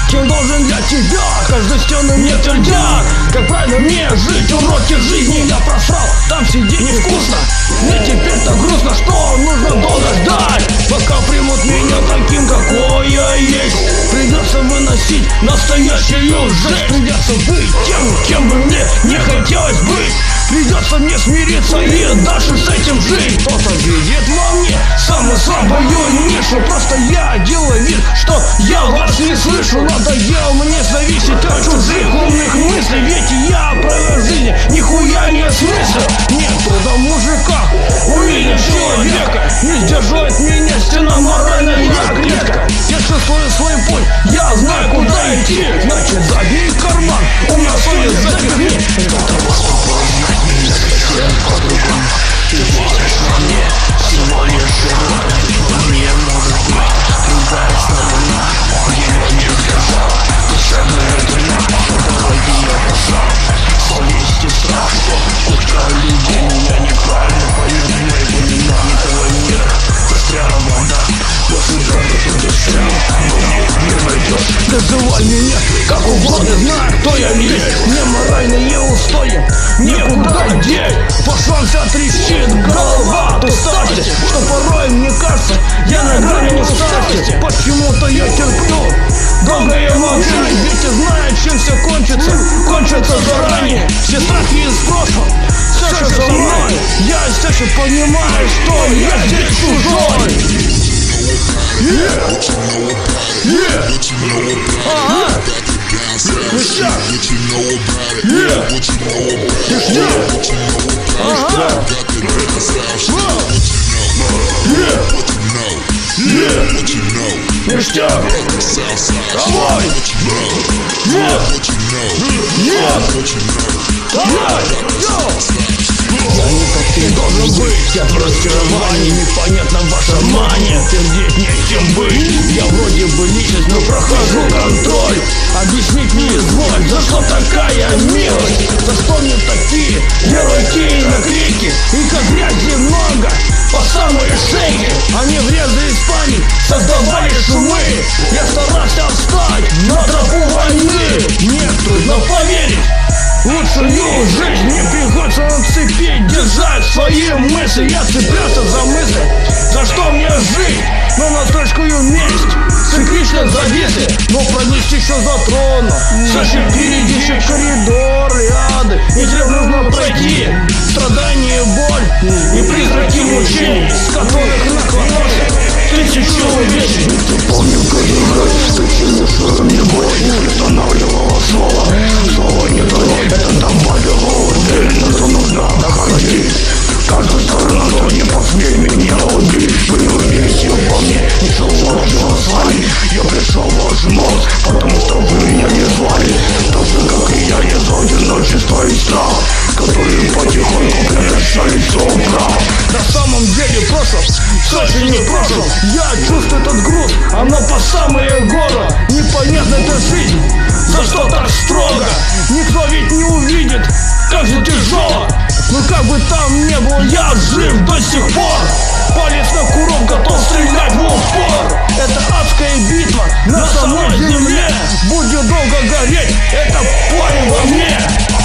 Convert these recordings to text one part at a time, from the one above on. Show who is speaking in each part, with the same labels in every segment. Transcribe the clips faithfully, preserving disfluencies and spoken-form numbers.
Speaker 1: Кем должен для тебя, каждой стены мне твердят, как правильно мне жить, уроки жизни я просрал. Там сидеть невкусно, мне теперь-то грустно, что нужно долго ждать, пока примут меня таким, какой я есть. Придется выносить настоящую жизнь, придется быть тем, кем бы мне не хотелось быть. Придется мне смириться и дальше с этим жить. Кто-то видит во мне самую слабую нишу, просто я делаю вид, что я вас не слышу. Надоело мне зависеть от чужих умных мыслей, ведь я правил жизни нихуя не смысл. Нет труда мужика увидеть человека, не сдерживает меня стена моральная клетка. Я чувствую свой путь, я знаю куда идти, значит забей карман, у меня совесть запихни. По-другому ты видишь во мне всего лишь живот. Во мне может быть другая сторона, ее не сказал, душевная дыра, дороги я пошел, совесть и страх, кучка людей меня неправильно поют, мои времена не того мира, застряла вода, после дороги ты застрял, но не найдешь. Называй меня как угодно, знаю, кто я есть, мне моральные устои некуда деть. По швам вся трещит голова от усталости, что порой мне кажется, я на грани усталости. Почему-то я терплю долгое молчание, ведь я знаю, чем все кончится, кончится заранее. Все страхи из прошлого, все же со мной, я все еще понимаю, что я здесь чужой. Yeah. Yeah. Ага. Ништяк. Yeah. Ништяк. Ага. Ништяк. Давай. Yeah. Yeah. Давай. Я не как ты должен быть, я в разочаровании, непонятно ваша мания, твердить нечем быть. Я вроде бы личность, но прохожу контроль. Объяснить не изволь, за что такая милость, за что мне такие ярлыки и наклейки, и как грязи много по самые шейки. Они врезались в память, создавали шумы. Я старался встать на тропу войны. Мне трудно поверить, лучшую жизнь мне приходится на цепи держать свои мысли. Я цеплялся за мысли, за что мне жить, но на строчкую месть циклично зависли, но пронести еще затрону. Все еще впереди еще коридоры, ады, и тебе нужно пройти страдания, боль и призраки мучений, с которых наклонился тысячу увечий. Ты помнил каждый раз, что чего мне боль не останавливало слово, слово не дало, это добавило уверенно, что нужно доходить. Каждая сторона, то не посмей меня убить. Вы не увидите во мне ничего лучшего с вами. Я пришел в ваш мозг, потому что вы меня не звали. Точно как и я не за одиночество и страх, которые потихоньку превращались в прав. На самом деле прошлом, все еще не прошлом. Я чувствую этот груз, оно по самые горы. Непонятно эта жизнь, за что так строго? Никто ведь не увидит, как же тяжело. Но как бы там не было, я жив до сих пор. Палец на курок, готов стрелять в упор. Это адская битва на самой земле. Будет долго гореть, это пламя во мне.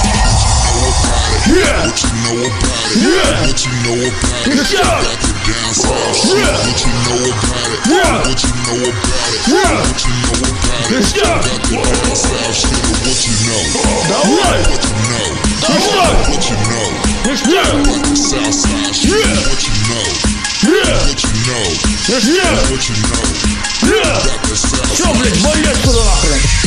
Speaker 1: Yeah. Yeah. Ништяк. Yeah. Yeah. Yeah. Ништяк. Давай. Ништяк. Ништяк. Yeah. Yeah. Ништяк. Yeah. Все, блядь, валяй туда нахрен.